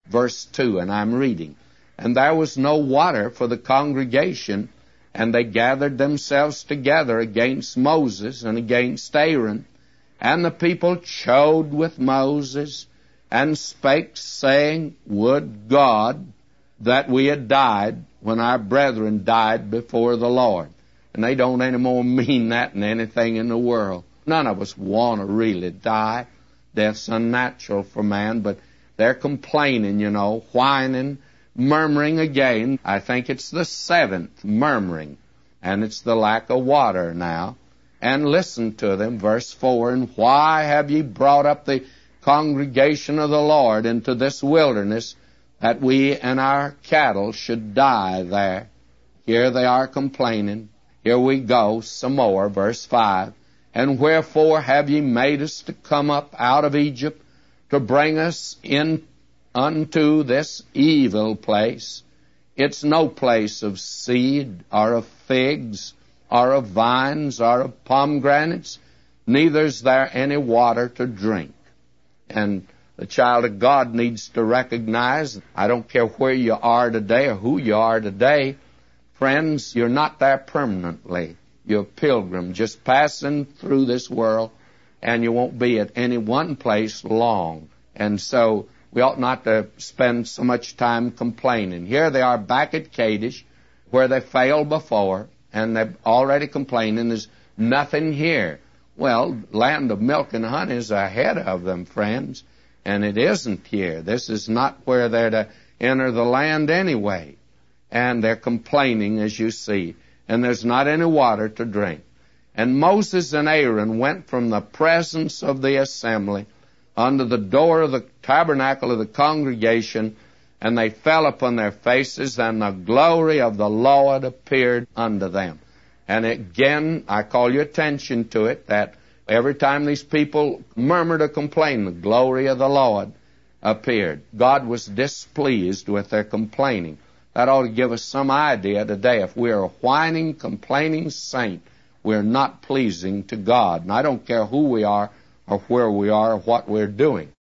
verse 2, and I'm reading. And there was no water for the congregation, and they gathered themselves together against Moses and against Aaron. And the people chode with Moses, and spake, saying, Would God that we had died when our brethren died before the Lord. And they don't any more mean that than anything in the world. None of us want to really die. Death's unnatural for man, but they're complaining, whining, murmuring again. I think it's the 7th murmuring, and it's the lack of water now. And listen to them, verse 4, And why have ye brought up the congregation of the Lord into this wilderness, that we and our cattle should die there? Here they are complaining. Here we go, some more, verse 5. And wherefore have ye made us to come up out of Egypt, to bring us in unto this evil place? It's no place of seed, or of figs, or of vines, or of pomegranates, neither is there any water to drink. And the child of God needs to recognize, I don't care where you are today or who you are today, friends, you're not there permanently. You're a pilgrim just passing through this world, and you won't be at any one place long. And so we ought not to spend so much time complaining. Here they are back at Kadesh, where they failed before, and they're already complaining, there's nothing here. Well, land of milk and honey is ahead of them, friends, and it isn't here. This is not where they're to enter the land anyway. And they're complaining, as you see, and there's not any water to drink. And Moses and Aaron went from the presence of the assembly unto the door of the tabernacle of the congregation, and they fell upon their faces, and the glory of the Lord appeared unto them. And again, I call your attention to it, that every time these people murmured or complained, the glory of the Lord appeared. God was displeased with their complaining. That ought to give us some idea today. If we're a whining, complaining saint, we're not pleasing to God. And I don't care who we are or where we are or what we're doing.